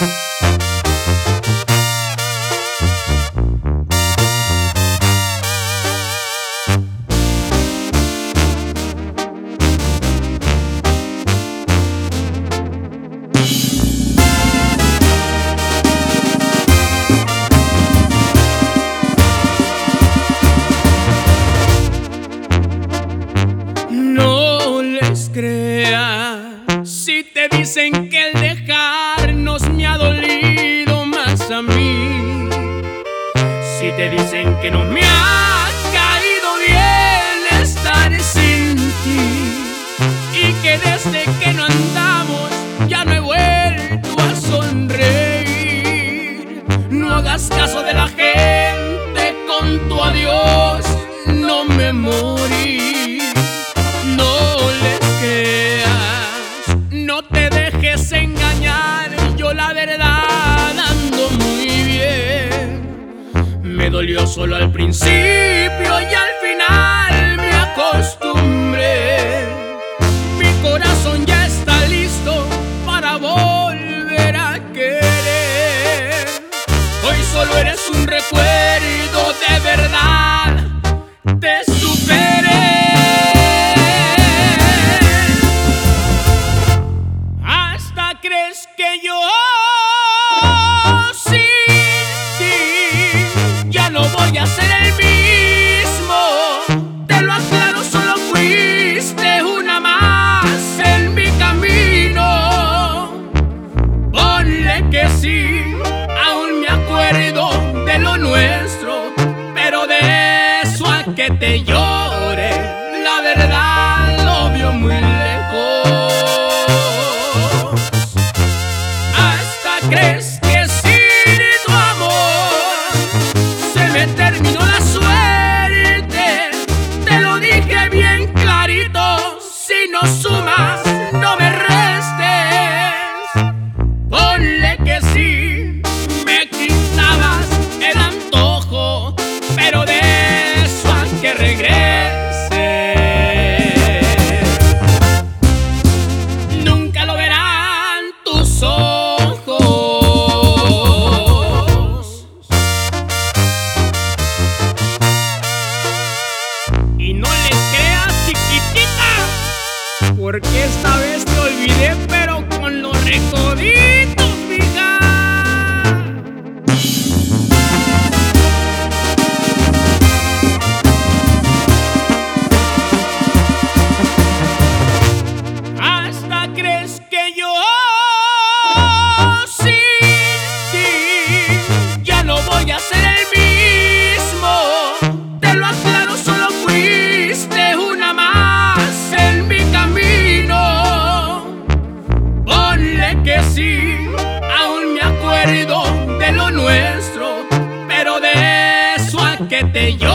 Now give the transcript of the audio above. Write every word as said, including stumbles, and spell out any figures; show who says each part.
Speaker 1: No les creas si te dicen que el dejarnos me ha dolido más a mí. Si te dicen que no me ha caído bien estar sin ti y que desde que no andamos ya no he vuelto a sonreír. No hagas caso de la gente, con tu adiós no me morí. No les creas, no te dejes engañar, yo la verdad ando muy bien. Me dolió solo al principio y al final me acostumbré. Mi corazón ya está listo para volver a querer. Hoy solo eres un recuerdo, de verdad te superé. ¿Crees que yo sin ti ya no voy a ser el mismo? Te lo aclaro, solo fuiste una más en mi camino. Ponle que sí, aún me acuerdo de lo nuestro, pero de eso a que te llore, la verdad lo vio muy lejos. ¿Crees que sin tu amor se me terminó la suerte? Te lo dije bien clarito, si no sumas no me restes. Ponle que sí, me quitabas el antojo, pero de eso a que regrese nunca lo verán tus ojos. Y no les creas, chiquitita, porque esta vez te olvidé, pero con los recoditos, mija. Hasta crees que yo sin ti ya no voy a ser el mismo. Te lo aclaro, solo fuiste una más en mi camino. Ponle que sí, aún me acuerdo de lo nuestro, pero de eso a que te llore,